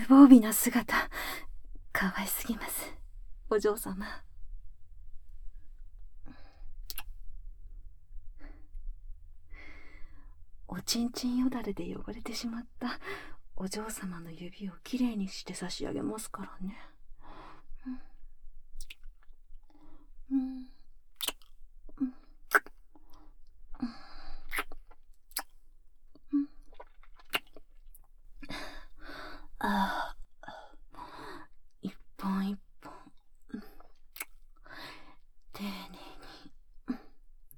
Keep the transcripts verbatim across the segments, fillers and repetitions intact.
無防備な姿、かわいすぎます、お嬢様。おちんちんよだれで汚れてしまったお嬢様の指をきれいにして差し上げますからね。うん、うんうんうん、ああ、一本一本、うん、丁寧に、うん、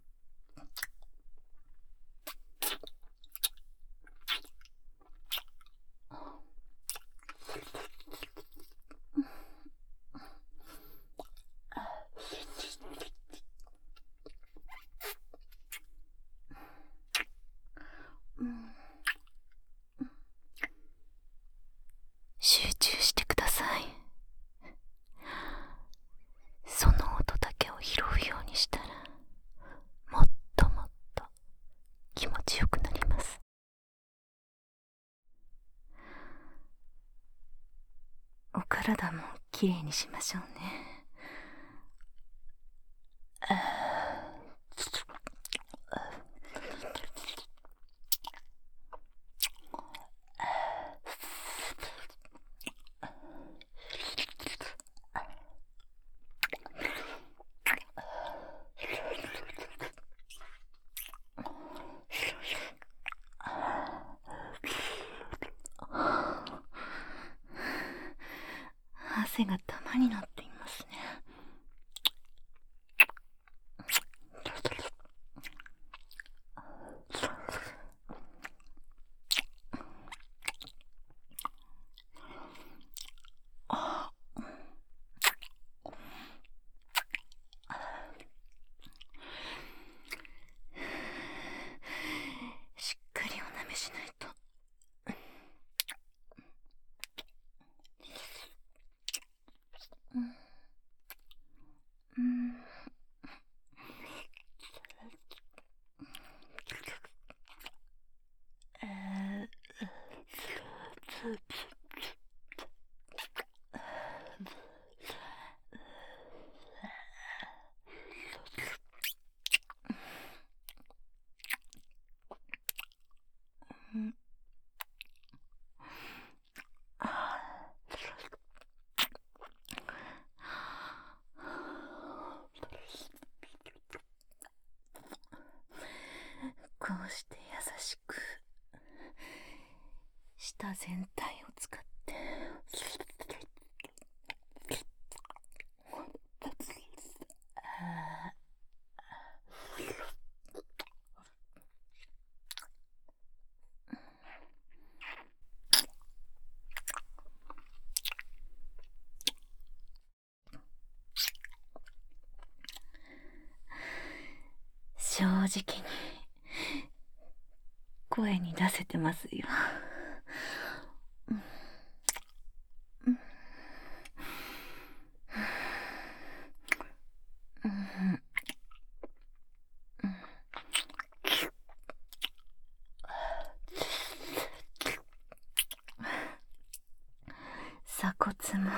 うん、集中してください。その音だけを拾うようにしたら、もっともっと気持ちよくなります。お体もきれいにしましょうね。汗が玉になっていますね。しっかりおなめしないと。うんうん、えーうん、こうして優しく舌全体を使って正直に声に出せてますよ。うんうんうんうん、鎖骨も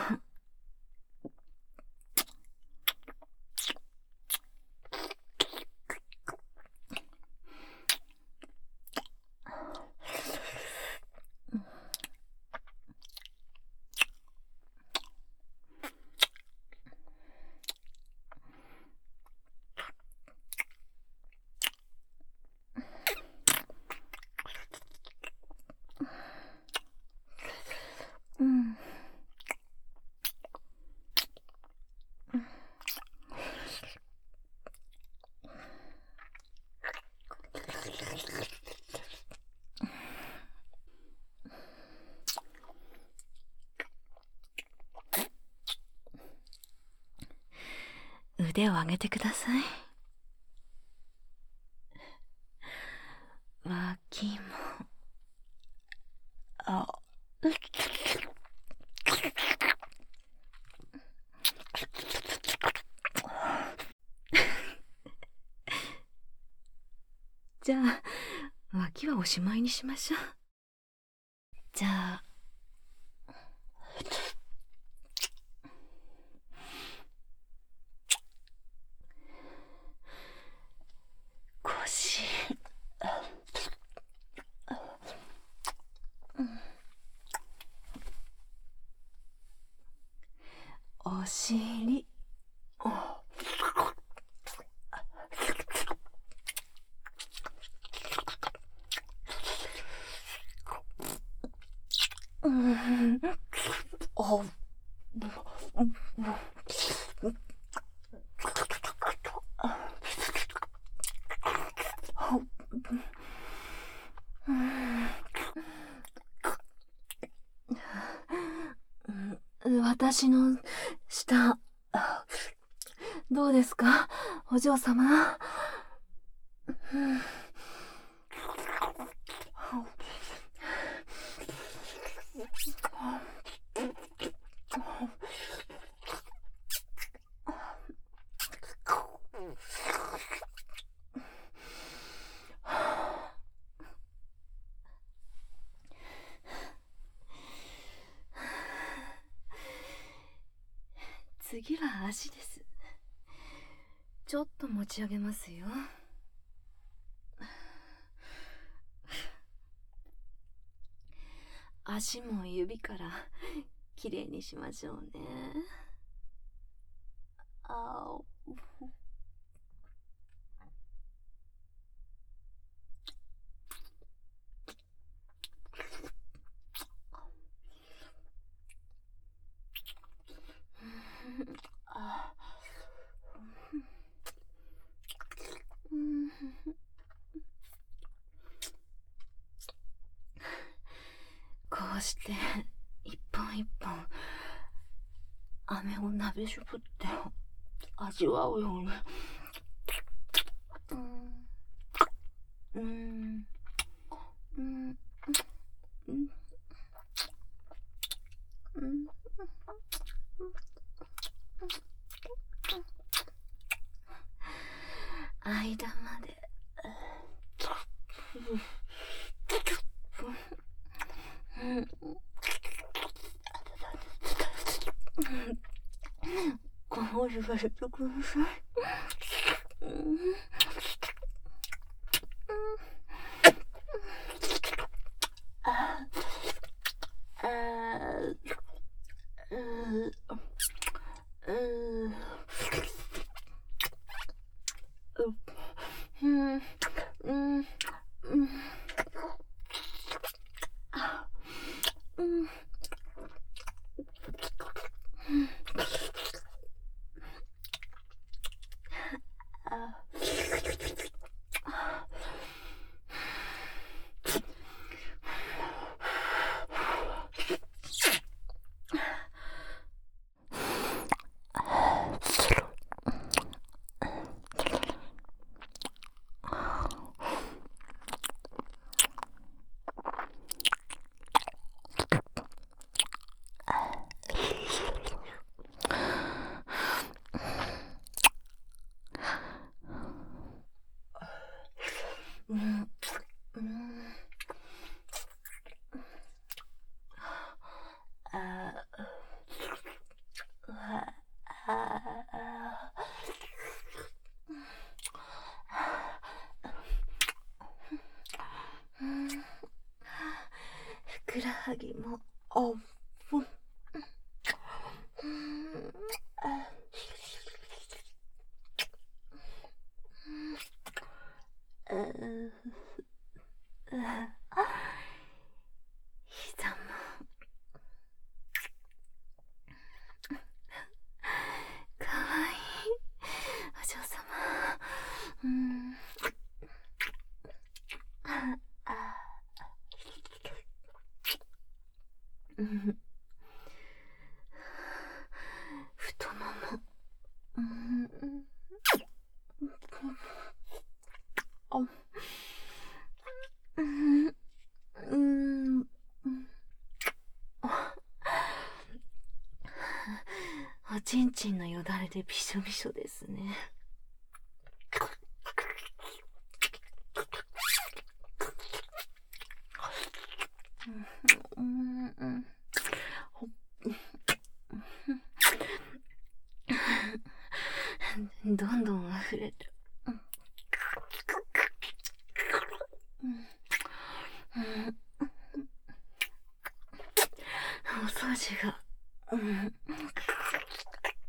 うん、腕を上げてください。脇も、あ、じゃあ脇はおしまいにしましょう。じゃあお尻、うん、あ、私の舌、どうですか、お嬢様。次は足です。ちょっと持ち上げますよ。足も指からきれいにしましょうね。あお。あ、うん、こうして一本一本飴を鍋しぶって味わうように。うん、うん、うん、うん、うん、間まで。こう言われてください。ああ、うううん、うん、うん、あ、うん、あ、うん、うん、あ、あ、あ、うん、ふくらはぎもオープン。うん、あ、うん、あ、膝もかわいいお嬢様。うん、あ、あ、うん、太もも、うん、あ、うん、うん、おちんちんのよだれでびしょびしょですね。うん、うん、ほどんどん溢れてる。うん、うん、お掃除が、うん、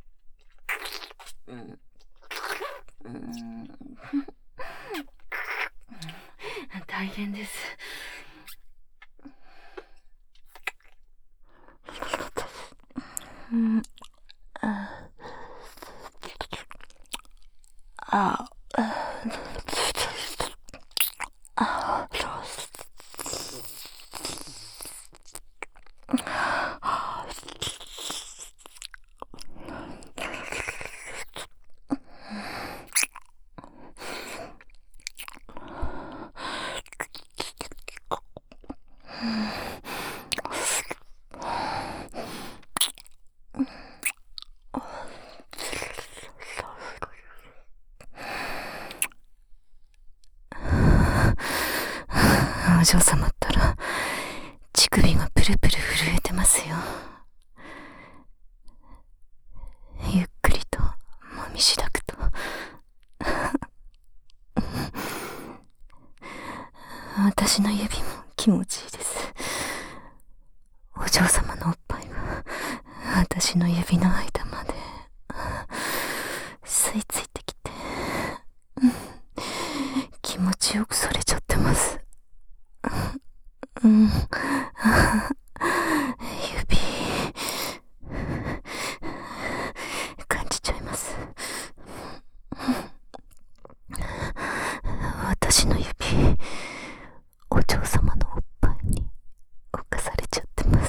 ん、あ、あ、あ、お嬢様ったら乳首がプルプル震えてますよ。ゆっくりともみしだくと私の指も気持ちいいです。お嬢様のおっぱいが私の指の間まで吸い付いてきて、気持ちよくそれちゃってます。うん、指感じちゃいます。私の指、お嬢様のおっぱいに侵されちゃってます。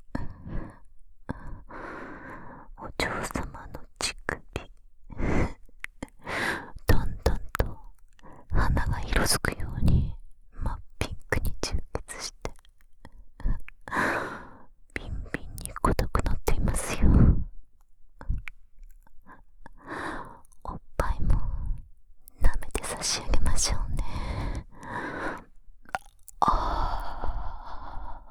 お嬢様の乳首、だんだんと花が色づくように真っピンクに充血してビンビンに硬くなっていますよ。おっぱいも舐めて差し上げましょうね。あ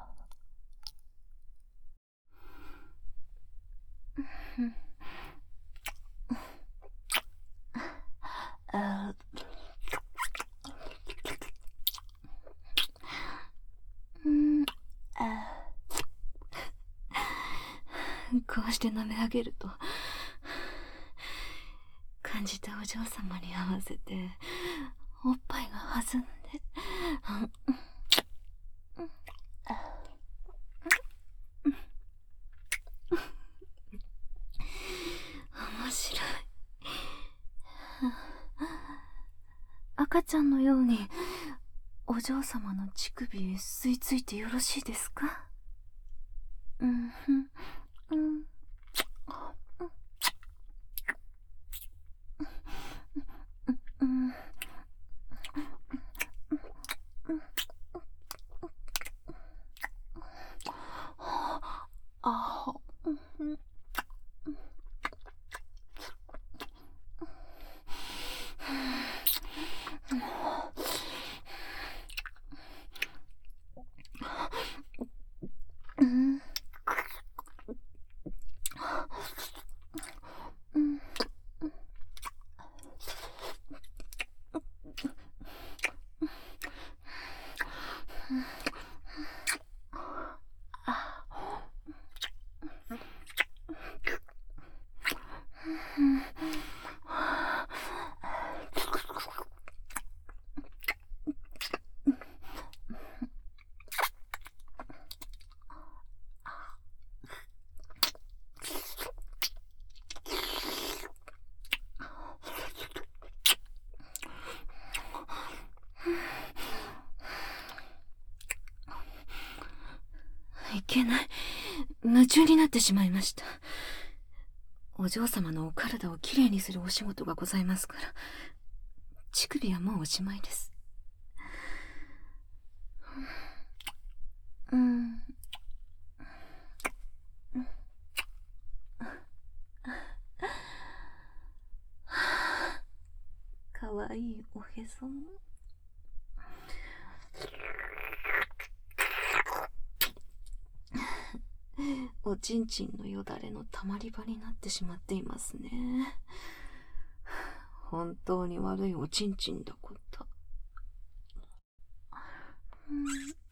あ、うん、あ、こうして舐め上げると感じたお嬢様に合わせておっぱいが弾んで、面白い。赤ちゃんのようにお嬢様の乳首へ吸い付いてよろしいですか？うん、うん、うん、あ、うん、うん、うん、いけない。夢中になってしまいました。お嬢様のお体をきれいにするお仕事がございますから、乳首はもうおしまいです。うん。かわいいおへそも。おちんちんのよだれのたまり場になってしまっていますね。本当に悪いおちんちんだこと。うん、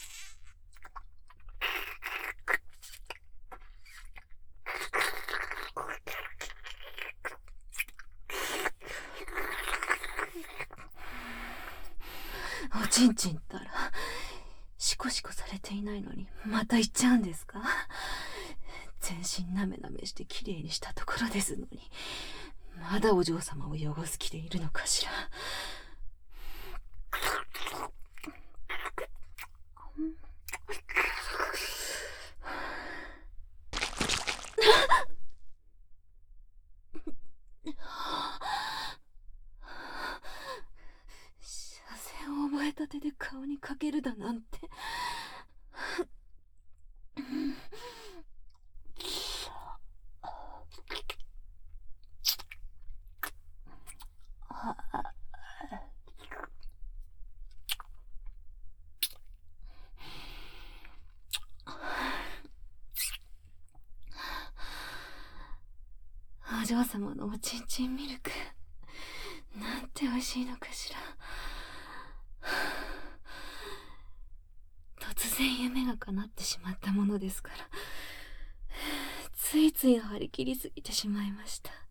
おちんちんったらシコシコされていないのにまた言っちゃうんですか？ 全身なめなめしてきれいにしたところですのに、まだお嬢様を汚す気でいるのかしら。射精を覚えたてで顔にかけるだなんて。お嬢様のおちんちんミルク、なんて美味しいのかしら。突然夢が叶ってしまったものですから、ついつい張り切りすぎてしまいました。